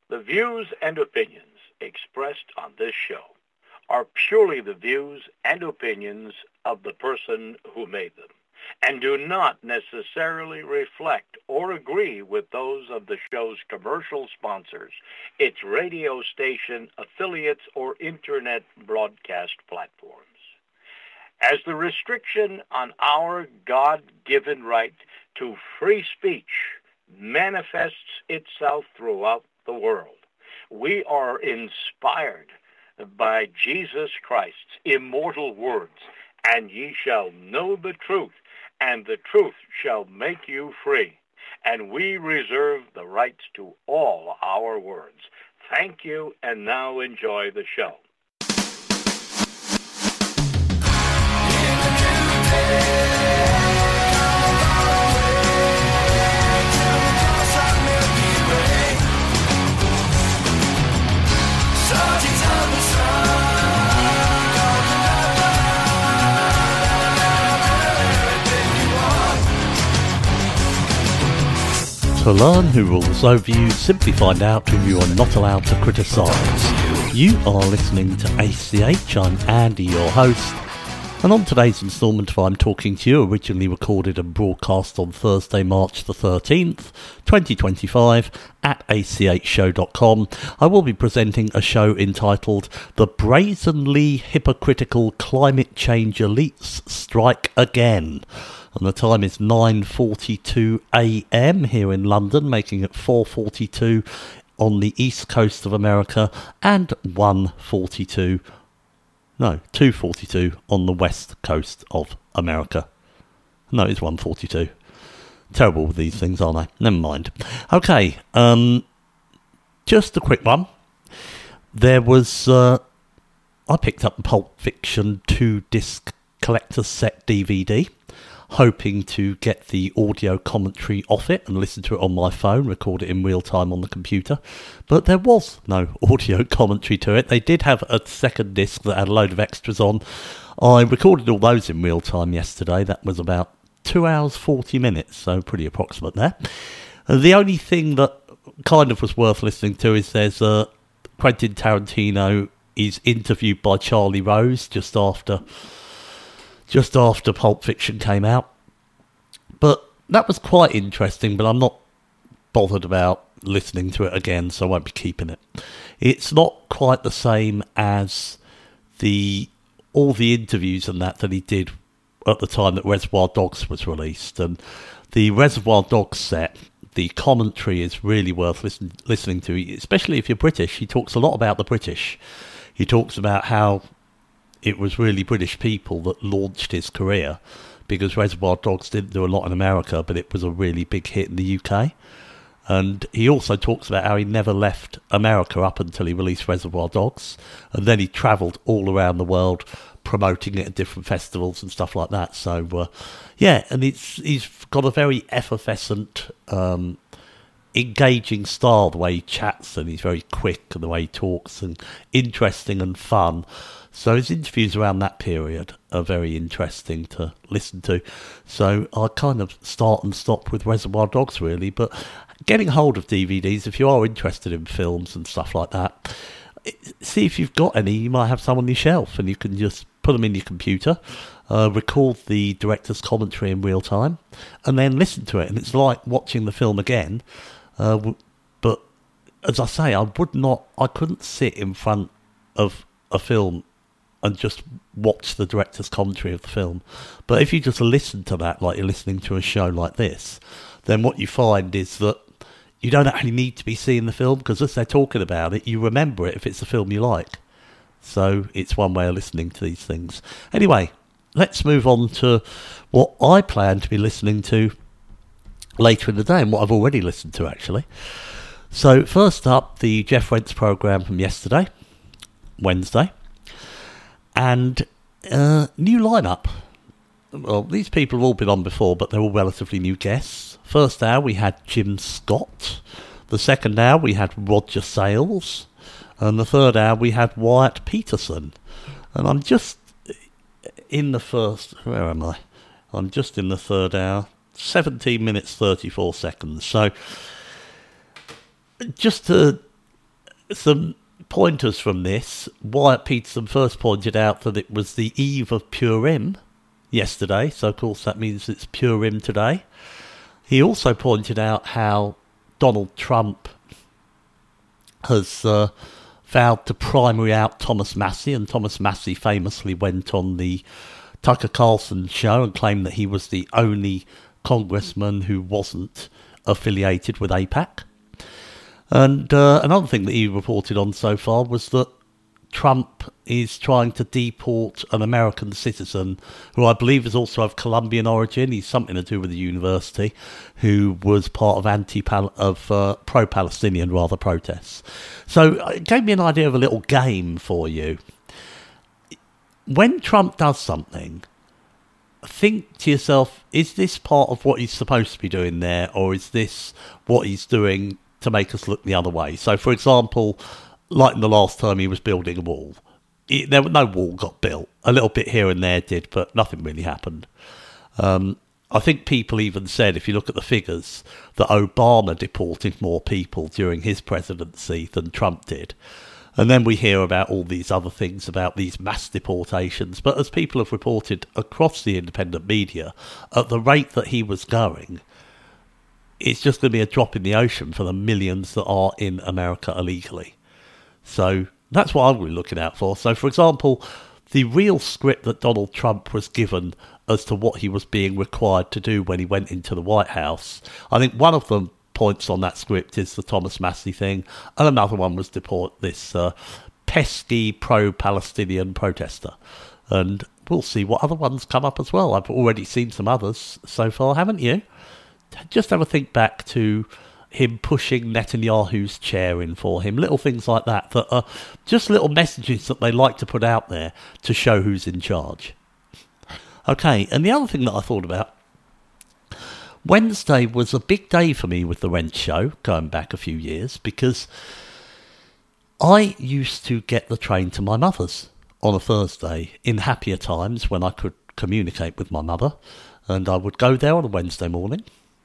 The views and opinions expressed on this show are purely the views and opinions of the person who made them, and do not necessarily reflect or agree with those of the show's commercial sponsors, its radio station affiliates, or internet broadcast platforms. As the restriction on our God-given right to free speech manifests itself throughout the world, we are inspired by Jesus Christ's immortal words, and ye shall know the truth, and the truth shall make you free. And we reserve the rights to all our words. Thank you, and now enjoy the show. To learn who rules over you, simply find out who you are not allowed to criticise. You are listening to ACH. I'm Andy, your host, and on today's instalment of I'm Talking to You, originally recorded and broadcast on Thursday, March the 13th, 2025, at achshow.com, I will be presenting a show entitled The Brazenly Hypocritical Climate Change Elites Strike Again. And the time is 9:42 a.m. here in London, making it 4:42 on the east coast of America and 2:42 on the west coast of America. No, it's 1:42. Terrible with these things, aren't I? Never mind. Okay, just a quick one. There was, I picked up the Pulp Fiction 2-disc collector's set DVD, hoping to get the audio commentary off it and listen to it on my phone, record it in real time on the computer. But there was no audio commentary to it. They did have a second disc that had a load of extras on. I recorded all those in real time yesterday. That was about 2 hours, 40 minutes, so pretty approximate there. The only thing that kind of was worth listening to is there's Quentin Tarantino is interviewed by Charlie Rose just after Pulp Fiction came out. But that was quite interesting, but I'm not bothered about listening to it again, so I won't be keeping it. It's not quite the same as all the interviews and that he did at the time that Reservoir Dogs was released. And the Reservoir Dogs set, the commentary is really worth listening to, especially if you're British. He talks a lot about the British. He talks about how it was really British people that launched his career, because Reservoir Dogs didn't do a lot in America, but it was a really big hit in the UK. And he also talks about how he never left America up until he released Reservoir Dogs, and then he travelled all around the world promoting it at different festivals and stuff like that. So, yeah, and he's got a very effervescent, engaging style, the way he chats, and he's very quick, and the way he talks, and interesting and fun. So his interviews around that period are very interesting to listen to. So I kind of start and stop with Reservoir Dogs, really. But getting hold of DVDs, if you are interested in films and stuff like that, see if you've got any. You might have some on your shelf, and you can just put them in your computer, record the director's commentary in real time, and then listen to it. And it's like watching the film again. But as I say, I couldn't sit in front of a film and just watch the director's commentary of the film. But if you just listen to that like you're listening to a show like this, then what you find is that you don't actually need to be seeing the film, because as they're talking about it, you remember it if it's a film you like. So it's one way of listening to these things. Anyway, let's move on to what I plan to be listening to later in the day, and what I've already listened to, actually. So first up, the Jeff Wentz programme from yesterday, Wednesday. And new lineup. Well, these people have all been on before, but they're all relatively new guests. First hour, we had Jim Scott. The second hour, we had Roger Sales. And the third hour, we had Wyatt Peterson. And I'm just in the first... Where am I? I'm just in the third hour. 17 minutes, 34 seconds. So, just to some pointers from this. Wyatt Peterson first pointed out that it was the eve of Purim yesterday, so of course that means it's Purim today. He also pointed out how Donald Trump has vowed to primary out Thomas Massie, and Thomas Massie famously went on the Tucker Carlson show and claimed that he was the only congressman who wasn't affiliated with AIPAC. And another thing that he reported on so far was that Trump is trying to deport an American citizen who I believe is also of Colombian origin. He's something to do with the university, who was part of pro-Palestinian protests. So it gave me an idea of a little game for you. When Trump does something, think to yourself, is this part of what he's supposed to be doing there, or is this what he's doing to make us look the other way? So, for example, like in the last time he was building a wall, no wall got built. A little bit here and there did, but nothing really happened. I think people even said, if you look at the figures, that Obama deported more people during his presidency than Trump did. And then we hear about all these other things about these mass deportations. But as people have reported across the independent media, at the rate that he was going, it's just going to be a drop in the ocean for the millions that are in America illegally. So that's what I'm really looking out for. So, for example, the real script that Donald Trump was given as to what he was being required to do when he went into the White House, I think one of the points on that script is the Thomas Massie thing, and another one was deport this pesky pro-Palestinian protester. And we'll see what other ones come up as well. I've already seen some others so far, haven't you? Just have a think back to him pushing Netanyahu's chair in for him, little things like that are just little messages that they like to put out there to show who's in charge. Okay, and the other thing that I thought about, Wednesday was a big day for me with the Rent Show, going back a few years, because I used to get the train to my mother's on a Thursday in happier times when I could communicate with my mother, and I would go there on a Wednesday morning.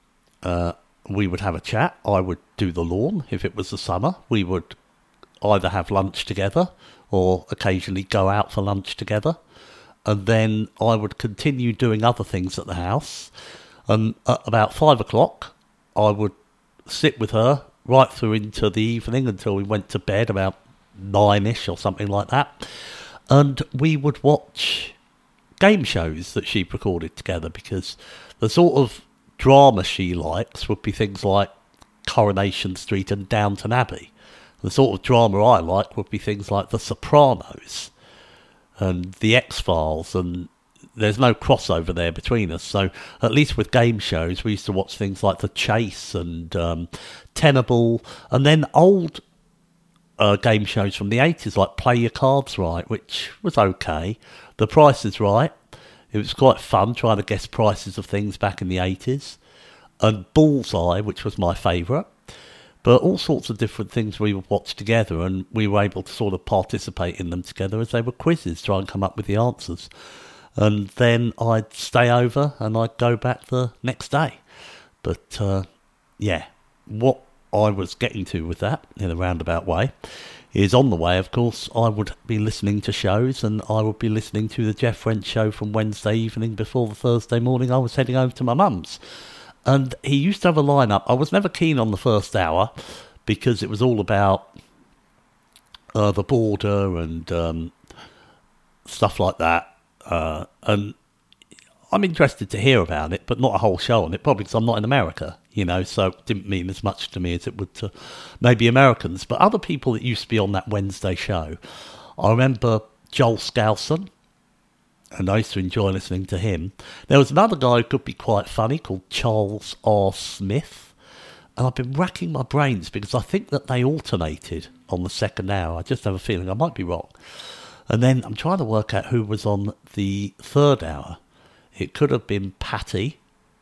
We would have a chat. I would do the lawn. If it was the summer, we would either have lunch together or occasionally go out for lunch together. And then I would continue doing other things at the house. And at about 5 o'clock, I would sit with her right through into the evening until we went to bed about 9ish or something like that. And we would watch game shows that she recorded together, because the sort of drama she likes would be things like Coronation Street and Downton Abbey. The sort of drama I like would be things like The Sopranos and The X-Files, and there's no crossover there between us. So at least with game shows, we used to watch things like The Chase and Tenable, and then old game shows from the 80s like Play Your Cards Right, which was okay. The Price is Right. It was quite fun trying to guess prices of things back in the 80s. And Bullseye, which was my favourite. But all sorts of different things we would watch together, and we were able to sort of participate in them together as they were quizzes, try and come up with the answers. And then I'd stay over and I'd go back the next day. But, yeah, what I was getting to with that, in a roundabout way, is on the way, of course, I would be listening to shows, and I would be listening to the Jeff Wrench show from Wednesday evening before the Thursday morning I was heading over to my mum's. And he used to have a lineup. I was never keen on the first hour because it was all about the border and stuff like that. And I'm interested to hear about it, but not a whole show on it, probably because I'm not in America, so it didn't mean as much to me as it would to maybe Americans. But other people that used to be on that Wednesday show, I remember Joel Skousen, and I used to enjoy listening to him. There was another guy who could be quite funny called Charles R. Smith, and I've been racking my brains because I think that they alternated on the second hour. I just have a feeling I might be wrong. And then I'm trying to work out who was on the third hour. It could have been Patty,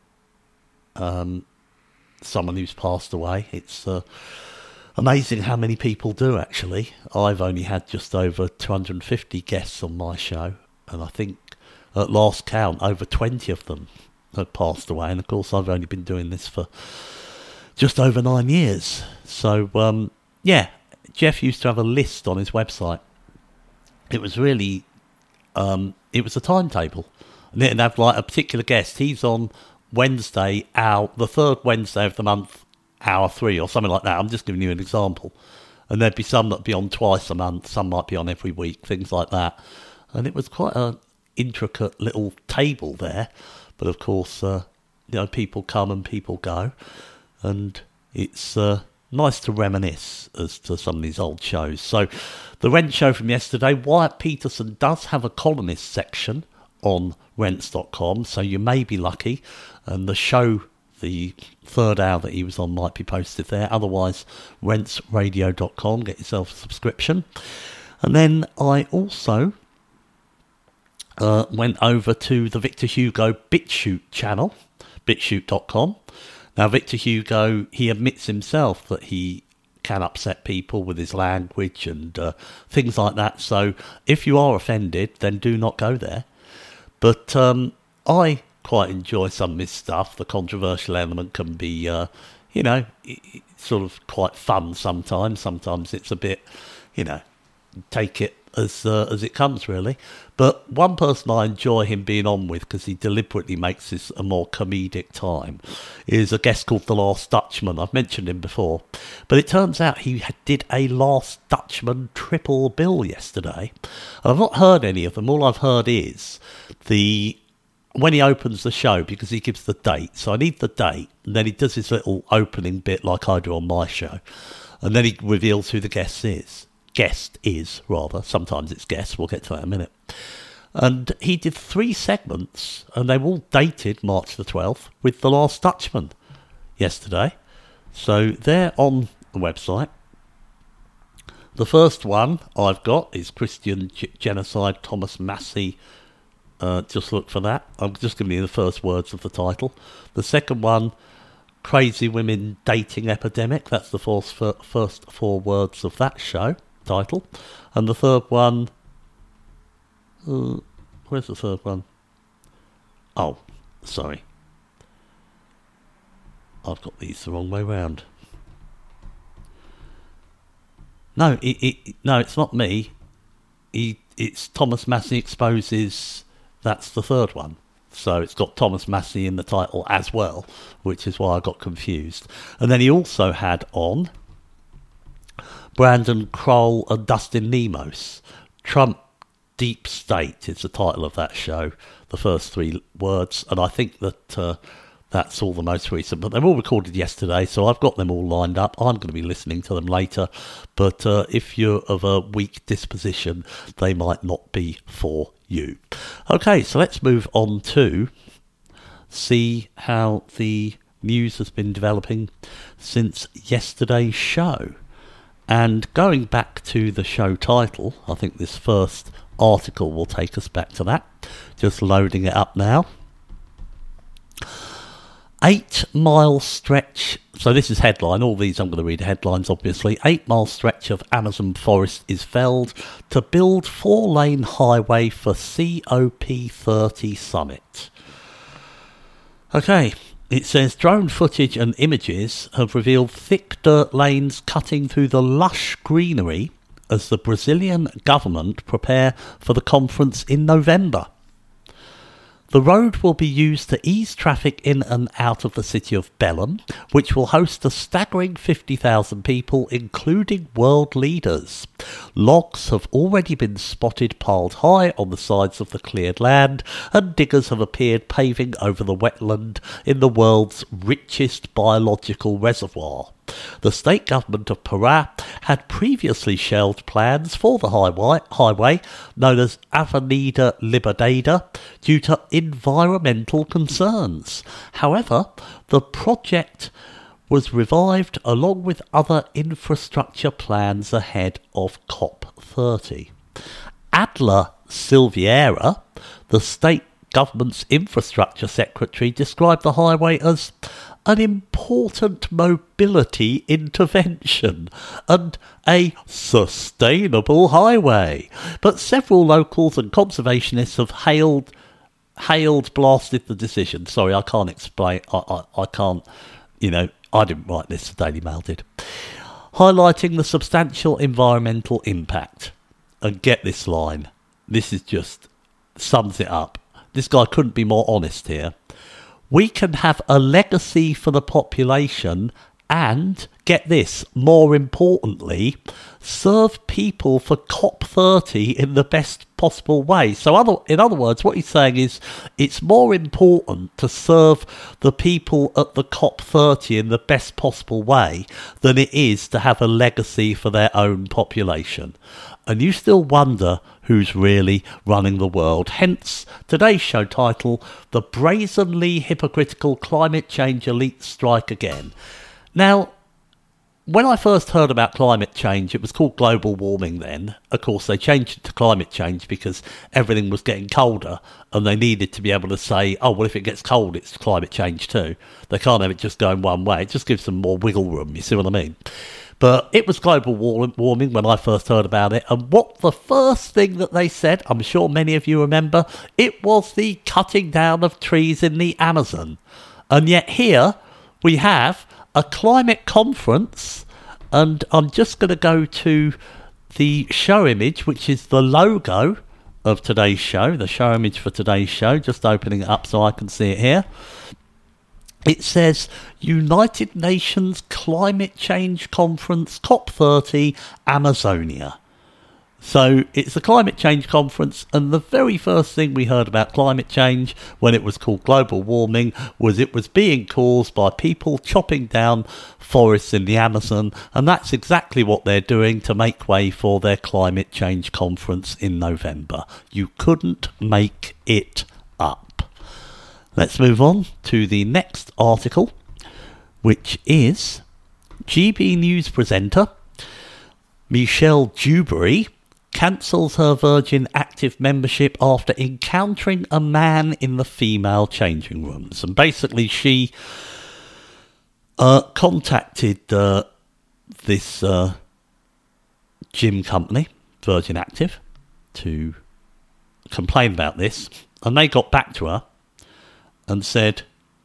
someone who's passed away. It's amazing how many people do, actually. I've only had just over 250 guests on my show, and I think at last count, over 20 of them had passed away. And of course, I've only been doing this for just over 9 years. So, yeah, Jeff used to have a list on his website. It was really, it was a timetable. And it'd have like a particular guest. He's on Wednesday, the third Wednesday of the month, hour 3 or something like that. I'm just giving you an example. And there'd be some that'd be on twice a month, some might be on every week, things like that. And it was quite an intricate little table there. But of course, people come and people go. And it's nice to reminisce as to some of these old shows. So the Rent show from yesterday, Wyatt Peterson does have a columnist section on rents.com, so you may be lucky, and the show, the third hour that he was on, might be posted there. Otherwise, rentsradio.com, get yourself a subscription. And then I also went over to the Victor Hugo BitChute channel, bitshoot.com. Now, Victor Hugo, he admits himself that he can upset people with his language and things like that. So if you are offended, then do not go there. But I quite enjoy some of his stuff. The controversial element can be, sort of quite fun sometimes. Sometimes it's a bit, take it as it comes, really. But one person I enjoy him being on with, because he deliberately makes this a more comedic time, is a guest called The Last Dutchman. I've mentioned him before. But it turns out he did a Last Dutchman triple bill yesterday. And I've not heard any of them. All I've heard is when he opens the show, because he gives the date. So I need the date. And then he does his little opening bit like I do on my show. And then he reveals who the guest is. Sometimes it's guest, we'll get to that in a minute. And he did 3 segments, and they were all dated March the 12th, with The Last Dutchman yesterday. So they're on the website. The first one I've got is Christian Genocide, Thomas Massey. Just look for that. I'm just giving you the first words of the title. The second one, Crazy Women Dating Epidemic. That's the first 4 words of that show title. And the third one, where's the third one? Oh, sorry, I've got these the wrong way round. No, it's not me. It's Thomas Massey Exposes. That's the third one. So it's got Thomas Massey in the title as well, which is why I got confused. And then he also had on Brandon Kroll and Dustin Nemos. Trump Deep State is the title of that show, the first 3 words, and I think that that's all the most recent. But they're all recorded yesterday, so I've got them all lined up. I'm going to be listening to them later, but if you're of a weak disposition, they might not be for you. Okay, so let's move on to see how the news has been developing since yesterday's show. And going back to the show title, I think this first article will take us back to that. Just loading it up now. 8-mile stretch. So this is headline. All these I'm going to read headlines, obviously. 8-mile stretch of Amazon forest is felled to build 4-lane highway for COP30 summit. Okay. It says drone footage and images have revealed thick dirt lanes cutting through the lush greenery as the Brazilian government prepare for the conference in November. The road will be used to ease traffic in and out of the city of Belém, which will host a staggering 50,000 people, including world leaders. Logs have already been spotted piled high on the sides of the cleared land, and diggers have appeared paving over the wetland in the world's richest biological reservoir. The state government of Pará had previously shelved plans for the highway known as Avenida Liberdade due to environmental concerns. However, the project was revived along with other infrastructure plans ahead of COP30. Adler Silveira, the state government's infrastructure secretary, described the highway as an important mobility intervention and a sustainable highway. But several locals and conservationists have blasted the decision. Sorry, I can't explain. I can't, I didn't write this, the Daily Mail did. highlighting the substantial environmental impact. And get this line. This is just sums it up. This guy couldn't be more honest here. We can have a legacy for the population and, get this, more importantly, serve people for COP30 in the best possible way. So in other words, what he's saying is it's more important to serve the people at the COP30 in the best possible way than it is to have a legacy for their own population. And you still wonder who's really running the world. Hence today's show title, The Brazenly Hypocritical Climate Change Elite Strike Again. Now, when I first heard about climate change, it was called global warming then. Of course, they changed it to climate change because everything was getting colder and they needed to be able to say, oh, well, if it gets cold, it's climate change too. They can't have it just going one way. It just gives them more wiggle room, you see what I mean? But it was global warming when I first heard about it. And what the first thing that they said, I'm sure many of you remember, it was the cutting down of trees in the Amazon. And yet here we have a climate conference, and I'm just going to go to the show image, which is the logo of today's show, the show image for today's show, just opening it up so I can see it here. It says United Nations Climate Change Conference COP30 Amazonia. So it's a climate change conference, and the very first thing we heard about climate change when it was called global warming was it was being caused by people chopping down forests in the Amazon, and that's exactly what they're doing to make way for their climate change conference in November. You couldn't make it up. Let's move on to the next article, which is GB News presenter Michelle Dewberry cancels her Virgin Active membership after encountering a man in the female changing rooms. And basically she contacted this gym company, Virgin Active, to complain about this. And they got back to her and said,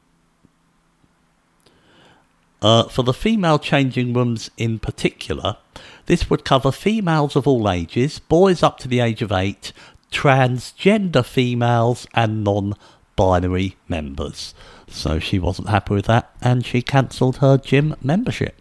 for the female changing rooms in particular, this would cover females of all ages, boys up to the age of 8, transgender females and non-binary members. So she wasn't happy with that and she cancelled her gym membership.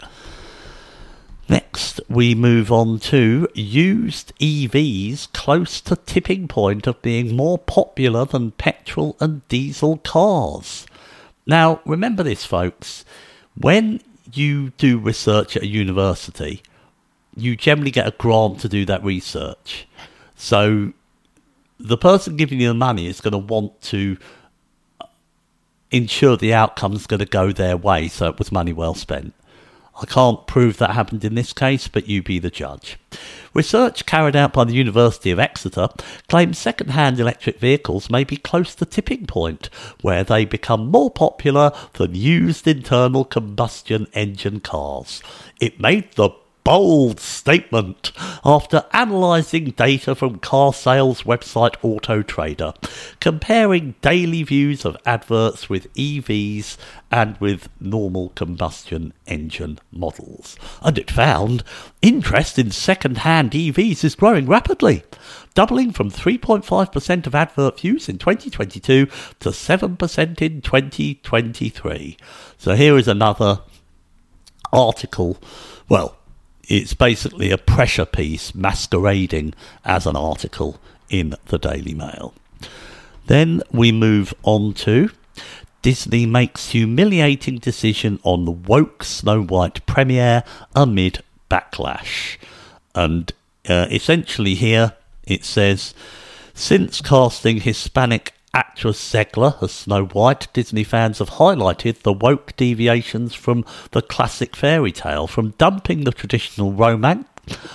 Next, we move on to used EVs close to tipping point of being more popular than petrol and diesel cars. Now, remember this, folks. When you do research at a university, you generally get a grant to do that research. So the person giving you the money is going to want to ensure the outcome's going to go their way, so it was money well spent. I can't prove that happened in this case, but you be the judge. Research carried out by the University of Exeter claims second-hand electric vehicles may be close to tipping point, where they become more popular than used internal combustion engine cars. It made the bold statement after analysing data from car sales website Auto Trader, comparing daily views of adverts with EVs and with normal combustion engine models. And it found interest in second-hand EVs is growing rapidly, doubling from 3.5% of advert views in 2022 to 7% in 2023. So here is another article, well, it's basically a pressure piece masquerading as an article in the Daily Mail. Then we move on to Disney makes humiliating decision on the woke Snow White premiere amid backlash. And essentially here it says, since casting Hispanic actress Zegler as Snow White, Disney fans have highlighted the woke deviations from the classic fairy tale, from dumping the traditional romance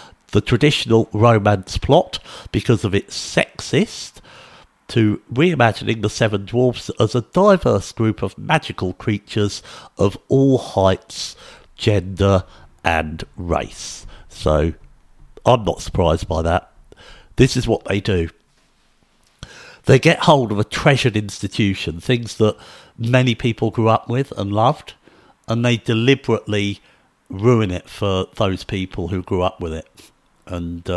plot because of its sexist, to reimagining the Seven Dwarfs as a diverse group of magical creatures of all heights, gender and race. So I'm not surprised by that. This is what they do. They get hold of a treasured institution, things that many people grew up with and loved, and they deliberately ruin it for those people who grew up with it. And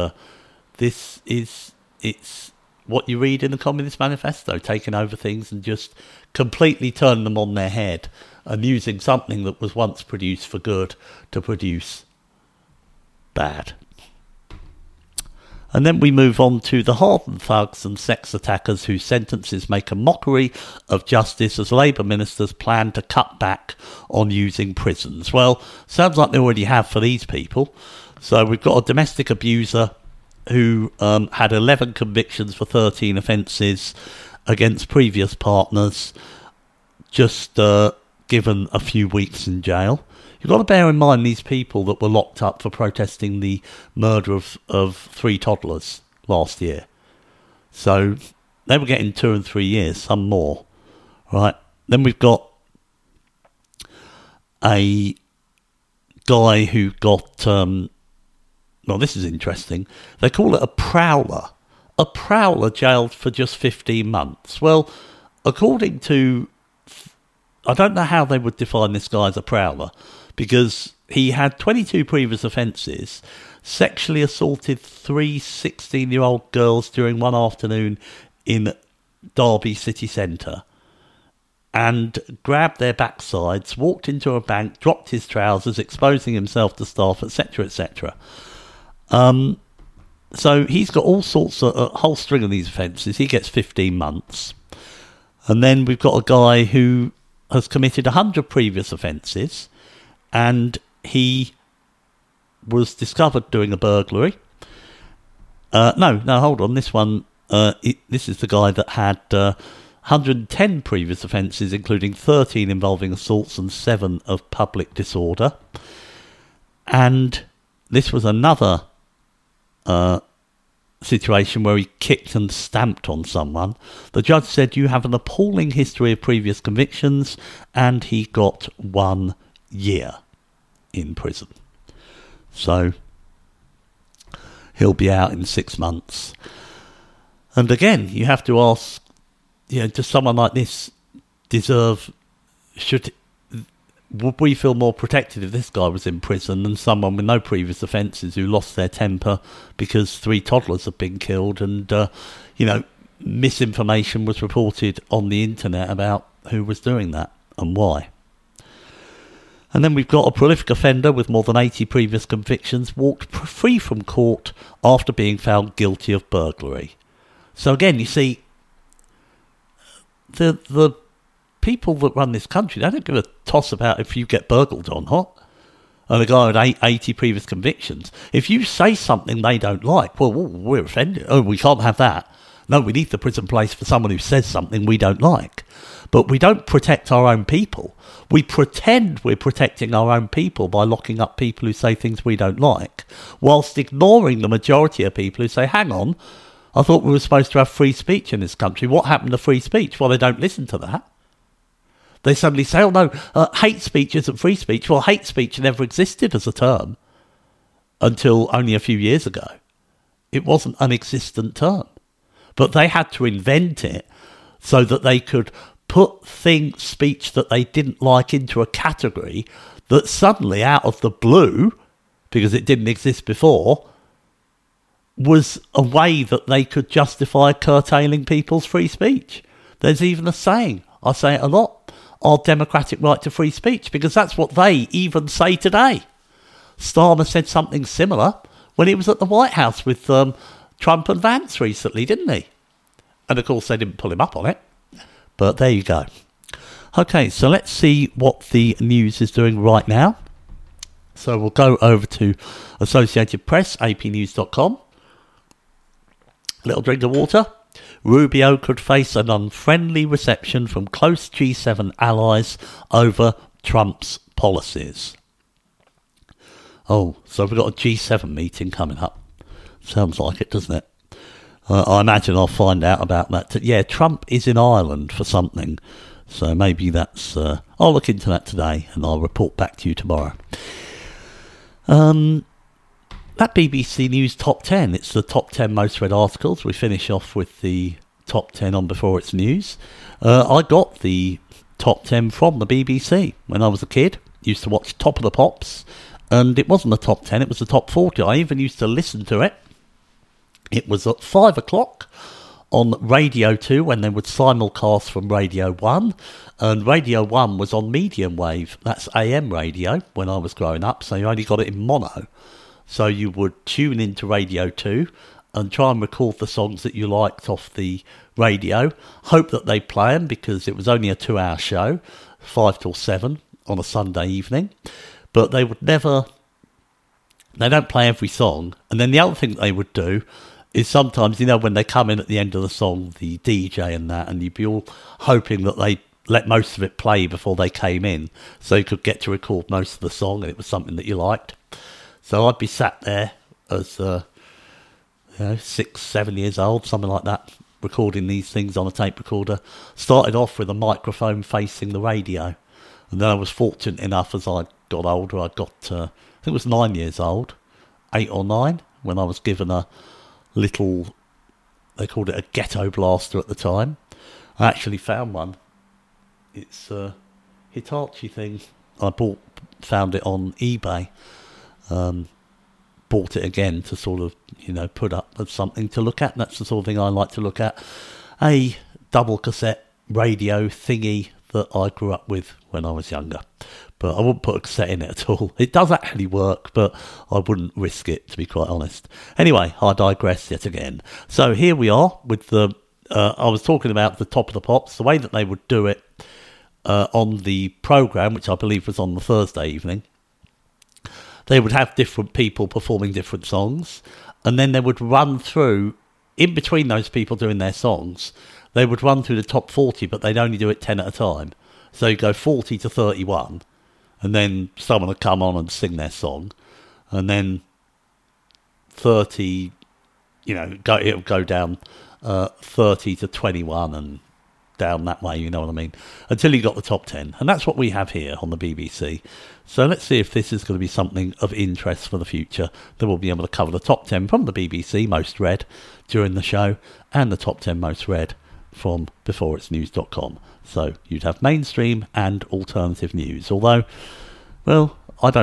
it's what you read in the Communist Manifesto, taking over things and just completely turning them on their head and using something that was once produced for good to produce bad. And then we move on to the hardened thugs and sex attackers whose sentences make a mockery of justice as Labour ministers plan to cut back on using prisons. Well, sounds like they already have for these people. So we've got a domestic abuser who had 11 convictions for 13 offences against previous partners, just given a few weeks in jail. You've got to bear in mind these people that were locked up for protesting the murder of 3 toddlers last year. So they were getting 2 and 3 years, some more. Right? Then we've got a guy who got... well, this is interesting. They call it a prowler. A prowler jailed for just 15 months. Well, according to... I don't know how they would define this guy as a prowler, because he had 22 previous offences, sexually assaulted 3 16-year-old girls during one afternoon in Derby city centre, and grabbed their backsides, walked into a bank, dropped his trousers, exposing himself to staff, etc., etc. So he's got all sorts of a whole string of these offences. He gets 15 months. And then we've got a guy who has committed 100 previous offences, and he was discovered doing a burglary. No, hold on. This one, this is the guy that had 110 previous offences, including 13 involving assaults and 7 of public disorder. And this was another situation where he kicked and stamped on someone. The judge said, you have an appalling history of previous convictions, and he got 1 year in prison. So he'll be out in 6 months. And again, you have to ask, does someone like this deserve... Would we feel more protected if this guy was in prison than someone with no previous offences who lost their temper because 3 toddlers have been killed and, misinformation was reported on the internet about who was doing that and why? And then we've got a prolific offender with more than 80 previous convictions walked free from court after being found guilty of burglary. So again, you see, the people that run this country, they don't give a toss about if you get burgled or not. And a guy with 80 previous convictions, if you say something they don't like, well, we're offended. Oh, we can't have that. No, we need the prison place for someone who says something we don't like. But we don't protect our own people. We pretend we're protecting our own people by locking up people who say things we don't like, whilst ignoring the majority of people who say, hang on, I thought we were supposed to have free speech in this country. What happened to free speech? Well, they don't listen to that. They suddenly say, oh no, hate speech isn't free speech. Well, hate speech never existed as a term until only a few years ago. It wasn't an existent term. But they had to invent it so that they could put speech that they didn't like into a category that suddenly, out of the blue, because it didn't exist before, was a way that they could justify curtailing people's free speech. There's even a saying, I say it a lot, our democratic right to free speech, because that's what they even say today. Starmer said something similar when he was at the White House with Trump and Vance recently, didn't he? And of course they didn't pull him up on it. But there you go. Okay, so let's see what the news is doing right now. So we'll go over to Associated Press, apnews.com. Little drink of water. Rubio could face an unfriendly reception from close G7 allies over Trump's policies. Oh, so we've got a G7 meeting coming up. Sounds like it, doesn't it? I imagine I'll find out about that. Yeah, Trump is in Ireland for something. So maybe that's... I'll look into that today and I'll report back to you tomorrow. That BBC News Top 10, it's the top 10 most read articles. We finish off with the top 10 on Before It's News. I got the top 10 from the BBC when I was a kid. Used to watch Top of the Pops And it wasn't the top 10, it was the top 40. I even used to listen to it. It was at 5 o'clock on Radio 2 when they would simulcast from Radio 1. And Radio 1 was on medium wave. That's AM radio when I was growing up, so you only got it in mono. So you would tune into Radio 2 and try and record the songs that you liked off the radio. Hope that they play them because it was only a 2-hour show, 5 till 7 on a Sunday evening. But they would never... They don't play every song. And then the other thing they would do is sometimes, you know, when they come in at the end of the song, the DJ and that, and you'd be all hoping that they let most of it play before they came in so you could get to record most of the song and it was something that you liked. So I'd be sat there as 6, 7 years old, something like that, recording these things on a tape recorder. Started off with a microphone facing the radio, and then I was fortunate enough as I got older, I got I think it was 9 years old, 8 or 9, when I was given a little, they called it a ghetto blaster at the time. I actually found one. It's a Hitachi thing. I found it on eBay. Bought it again to sort of, you know, put up as something to look at. That's the sort of thing I like to look at. A double cassette radio thingy that I grew up with when I was younger. But I wouldn't put a cassette in it at all. It does actually work, but I wouldn't risk it, to be quite honest. Anyway, I digress yet again. So here we are with the... I was talking about the Top of the Pops, the way that they would do it on the programme, which I believe was on the Thursday evening. They would have different people performing different songs, and then they would run through, in between those people doing their songs, they would run through the top 40, but they'd only do it 10 at a time. So you go 40 to 31, and then someone would come on and sing their song, and then 30, you know, it would go down 30 to 21 and down that way, you know what I mean, until you got the top 10. And that's what we have here on the BBC. So let's see if this is going to be something of interest for the future. Then we'll be able to cover the top 10 from the BBC most read during the show, and the top 10 most read from beforeitsnews.com. So you'd have mainstream and alternative news. Although, well,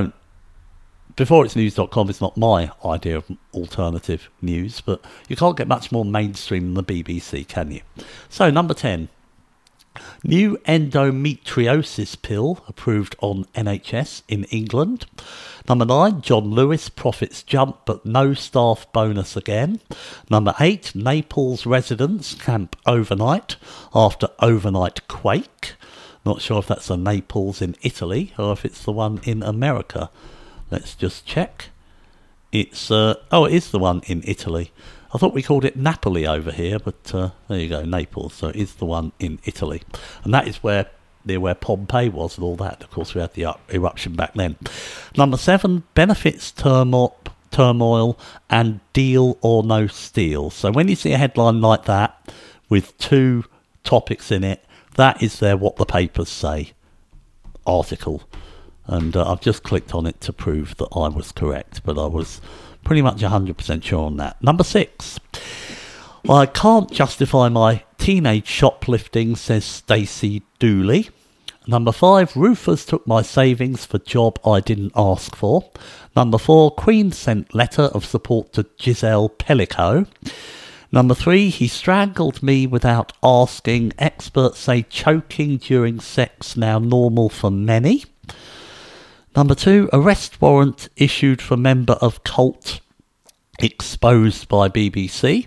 beforeitsnews.com is not my idea of alternative news, but you can't get much more mainstream than the BBC, can you? So, number 10. New endometriosis pill approved on NHS in England. Number 9, John Lewis profits jump but no staff bonus again. Number 8, Naples residents camp overnight after overnight quake. Not sure if that's a Naples in Italy or if it's the one in America. Let's just check. It's it is the one in Italy. I thought we called it Napoli over here, but there you go, Naples. So it is the one in Italy. And that is where Pompeii was and all that. Of course, we had the eruption back then. Number 7, benefits turmoil and deal or no steal. So when you see a headline like that with 2 topics in it, that is their What the Papers Say article. And I've just clicked on it to prove that I was correct, but I was pretty much 100% sure on that. Number 6. I can't justify my teenage shoplifting, says Stacey Dooley. Number 5. Roofers took my savings for job I didn't ask for. Number 4. Queen sent letter of support to Giselle Pellico. Number 3. He strangled me without asking. Experts say choking during sex now normal for many. Number 2, arrest warrant issued for member of cult exposed by BBC.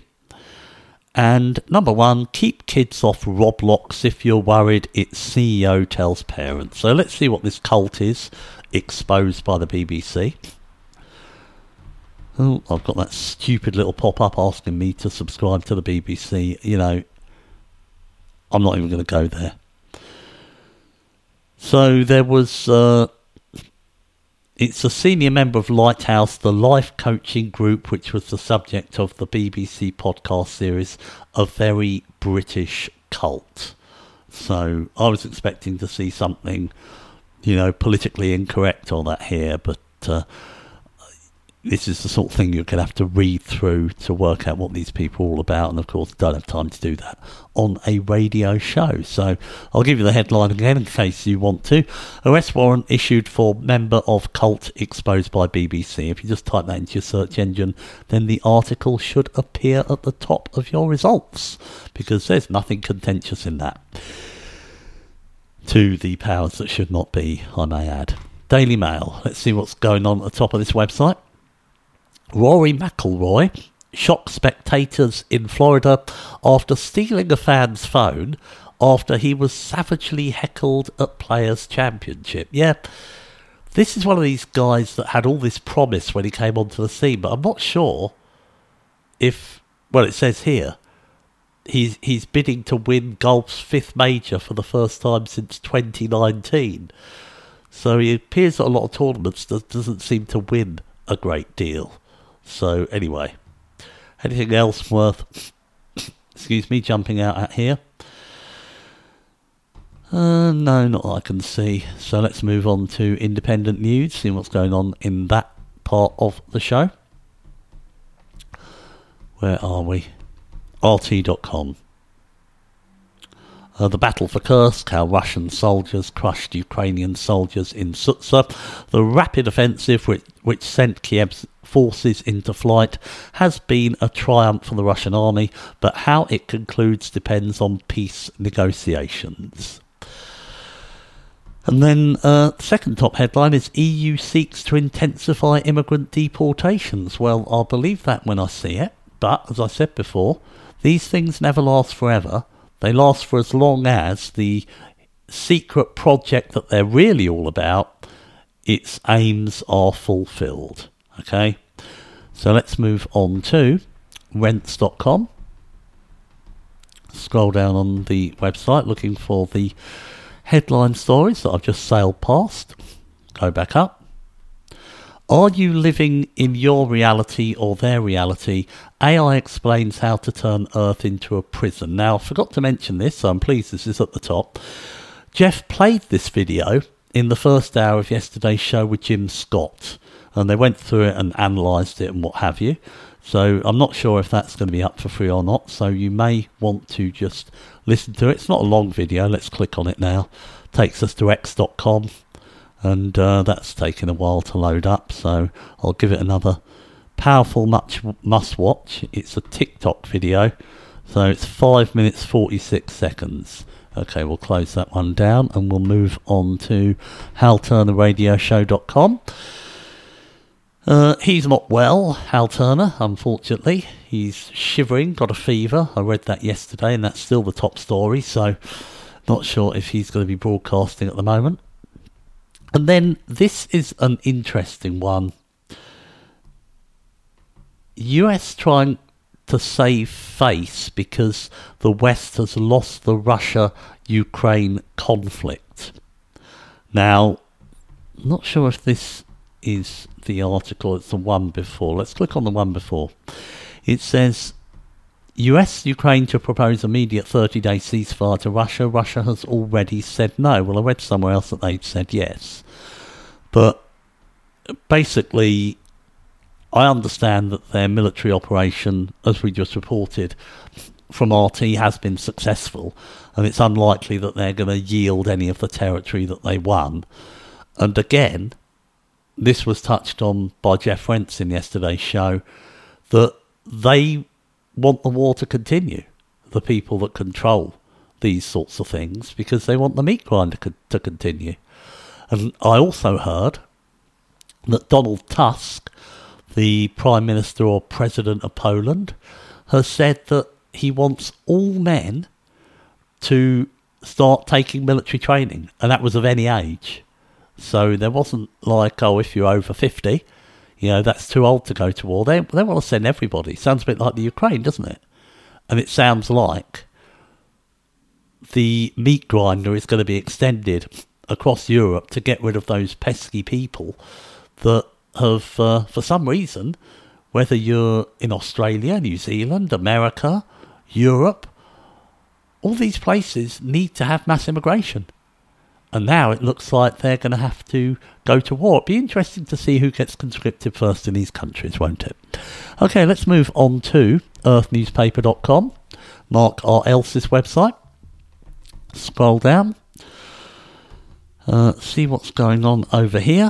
And number 1, keep kids off Roblox if you're worried its CEO tells parents. So let's see what this cult is exposed by the BBC. Oh, I've got that stupid little pop-up asking me to subscribe to the BBC. You know, I'm not even going to go there. So there was... It's a senior member of Lighthouse, the life coaching group, which was the subject of the BBC podcast series, A Very British Cult. So I was expecting to see something, you know, politically incorrect on that here, but this is the sort of thing you're going to have to read through to work out what these people are all about, and of course don't have time to do that on a radio show. So I'll give you the headline again in case you want to. Arrest warrant issued for member of cult exposed by BBC. If you just type that into your search engine, then the article should appear at the top of your results, because there's nothing contentious in that. To the powers that should not be, I may add. Daily Mail. Let's see what's going on at the top of this website. Rory McIlroy shocks spectators in Florida after stealing a fan's phone after he was savagely heckled at Players' Championship. Yeah, this is one of these guys that had all this promise when he came onto the scene, but I'm not sure if, well, it says here, he's bidding to win golf's 5th major for the first time since 2019. So he appears at a lot of tournaments, doesn't seem to win a great deal. So anyway, anything else worth, jumping out at here? No, not that I can see. So let's move on to independent news, see what's going on in that part of the show. Where are we? RT.com. The battle for Kursk, how Russian soldiers crushed Ukrainian soldiers in Sutsa. The rapid offensive which sent Kiev's forces into flight has been a triumph for the Russian army, but how it concludes depends on peace negotiations. And then second top headline is EU seeks to intensify immigrant deportations. Well, I'll believe that when I see it, but as I said before, these things never last forever. They last for as long as the secret project that they're really all about, its aims are fulfilled. Okay, so let's move on to rents.com. Scroll down on the website looking for the headline stories that I've just sailed past. Go back up. Are you living in your reality or their reality? AI explains how to turn Earth into a prison. Now, I forgot to mention this, so I'm pleased this is at the top. Jeff played this video in the first hour of yesterday's show with Jim Scott, and they went through it and analysed it and what have you. So I'm not sure if that's going to be up for free or not, so you may want to just listen to it. It's not a long video. Let's click on it now. Takes us to x.com. And that's taken a while to load up, so I'll give it another powerful must watch. It's a TikTok video, so it's 5 minutes 46 seconds. Okay, we'll close that one down and we'll move on to halturnerradioshow.com. He's not well, Hal Turner, unfortunately. He's shivering, got a fever. I read that yesterday and that's still the top story, so not sure if he's going to be broadcasting at the moment. And then this is an interesting one. US trying to save face because the West has lost the Russia-Ukraine conflict. Now, I'm not sure if this is the article, it's the one before. Let's click on the one before. It says, US-Ukraine to propose immediate 30-day ceasefire to Russia. Russia has already said no. Well, I read somewhere else that they'd said yes. But basically, I understand that their military operation, as we just reported from RT, has been successful, and it's unlikely that they're going to yield any of the territory that they won. And again, this was touched on by Jeff Rents in yesterday's show, that they want the war to continue, the people that control these sorts of things, because they want the meat grinder to continue. And I also heard that Donald Tusk, the Prime Minister or President of Poland, has said that he wants all men to start taking military training, and that was of any age. So there wasn't like, oh, if you're over 50, that's too old to go to war. They want to send everybody. Sounds a bit like the Ukraine, doesn't it? And it sounds like the meat grinder is going to be extended across Europe to get rid of those pesky people that have, for some reason, whether you're in Australia, New Zealand, America, Europe, all these places need to have mass immigration. And now it looks like they're going to have to go to war. It'll be interesting to see who gets conscripted first in these countries, won't it? Okay, let's move on to earthnewspaper.com, Mark R. Ellis's website. Scroll down. See what's going on over here.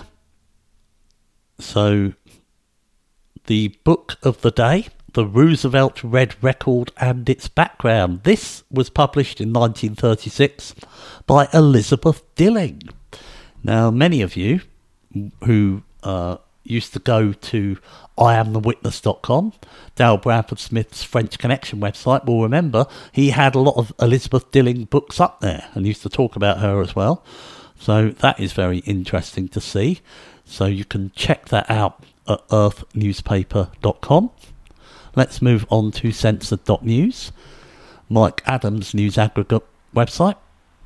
So, the book of the day, The Roosevelt Red Record and Its Background. This was published in 1936 by Elizabeth Dilling. Now, many of you who used to go to IamTheWitness.com, Dale Bradford Smith's French Connection website, will remember he had a lot of Elizabeth Dilling books up there and used to talk about her as well. So that is very interesting to see. So you can check that out at earthnewspaper.com. Let's move on to censored.news, Mike Adams' news aggregate website.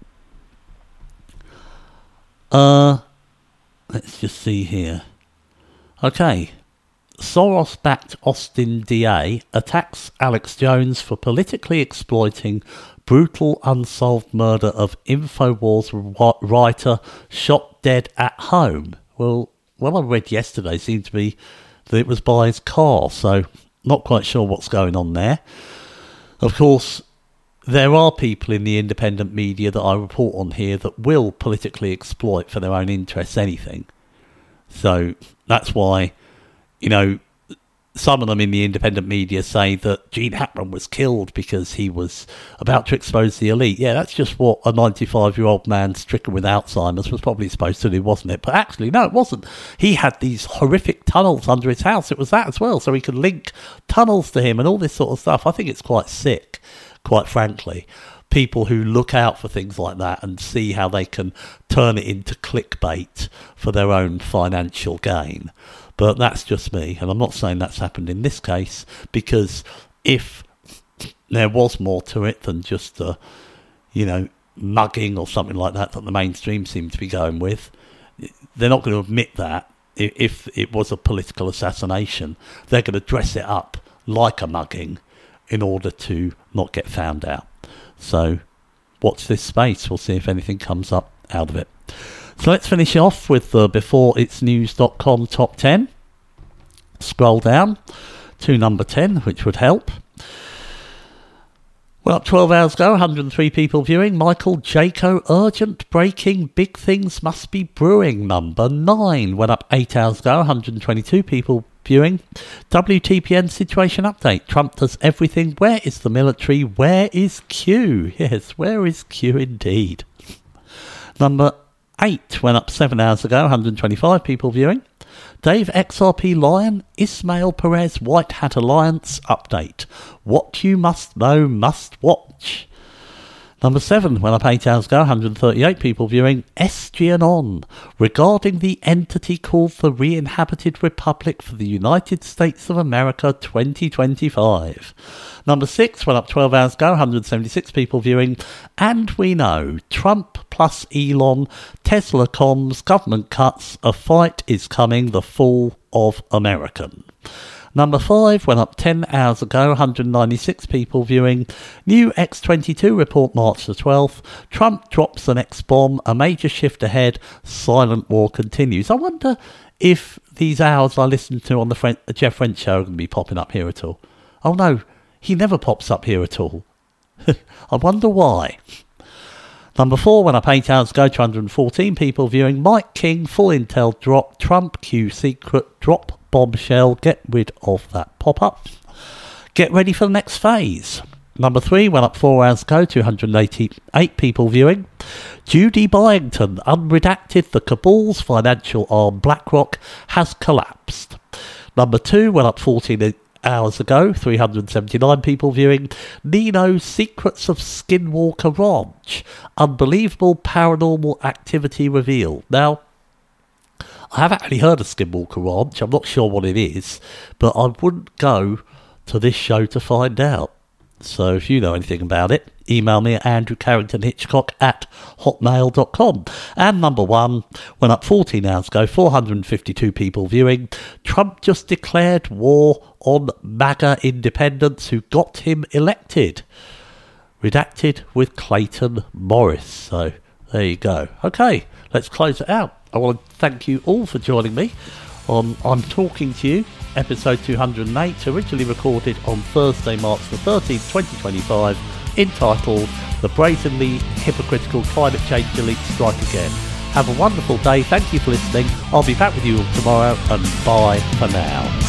Let's just see here. Okay. Soros-backed Austin DA attacks Alex Jones for politically exploiting brutal unsolved murder of InfoWars writer shot dead at home. Well, what I read yesterday seemed to be that it was by his car, so not quite sure what's going on there. Of course, there are people in the independent media that I report on here that will politically exploit for their own interests anything. So that's why, you know, some of them in the independent media say that Gene Hackman was killed because he was about to expose the elite. Yeah, that's just what a 95-year-old man stricken with Alzheimer's was probably supposed to do, wasn't it? But actually, no, it wasn't. He had these horrific tunnels under his house. It was that as well, so he could link tunnels to him and all this sort of stuff. I think it's quite sick, quite frankly. People who look out for things like that and see how they can turn it into clickbait for their own financial gain. But that's just me, and I'm not saying that's happened in this case, because if there was more to it than just mugging or something like that the mainstream seemed to be going with, they're not going to admit that. If it was a political assassination, they're going to dress it up like a mugging in order to not get found out. So watch this space. We'll see if anything comes up out of it. So let's finish off with the beforeitsnews.com top 10. Scroll down to number 10, which would help. Well, up 12 hours ago, 103 people viewing. Michael Jaco, urgent breaking, big things must be brewing. Number 9 went up 8 hours ago, 122 people viewing. WTPN situation update. Trump does everything. Where is the military? Where is Q? Yes, where is Q indeed? Number 8 went up 7 hours ago, 125 people viewing. Dave XRP Lion, Ismail Perez White Hat Alliance update. What you must know, must watch. Number 7 went up 8 hours ago, 138 people viewing. SGAnon, regarding the entity called the Re-Inhabited Republic for the United States of America 2025. Number 6 went up 12 hours ago, 176 people viewing. And we know, Trump plus Elon, Tesla comms, government cuts, a fight is coming, the fall of American. Number 5 went up 10 hours ago, 196 people viewing. New X-22 report March the 12th. Trump drops an X-bomb, a major shift ahead, silent war continues. I wonder if these hours I listened to on the Jeff French show are going to be popping up here at all. Oh no, he never pops up here at all. I wonder why. Number 4 went up 8 hours ago, 214 people viewing. Mike King, full intel drop, Trump Q secret drop, bombshell, get rid of that pop-up. Get ready for the next phase. Number 3 went up 4 hours ago, 288 people viewing. Judy Byington, unredacted, the cabal's financial arm BlackRock has collapsed. Number 2 went up 14 hours ago, 379 people viewing. Nino, Secrets of Skinwalker Ranch, unbelievable paranormal activity revealed. Now, I have actually heard of Skinwalker Ranch. I'm not sure what it is, but I wouldn't go to this show to find out. So if you know anything about it, email me at andrewcarringtonhitchcock@hotmail.com. And number 1 went up 14 hours ago, 452 people viewing. Trump just declared war on MAGA independents who got him elected. Redacted with Clayton Morris. So There you go. Okay, let's close it out. I want to thank you all for joining me on I'm Talking to You, episode 208, originally recorded on Thursday, March the 13th, 2025, entitled The Brazenly Hypocritical Climate Change Elite Strike Again. Have a wonderful day. Thank you for listening. I'll be back with you all tomorrow, and bye for now.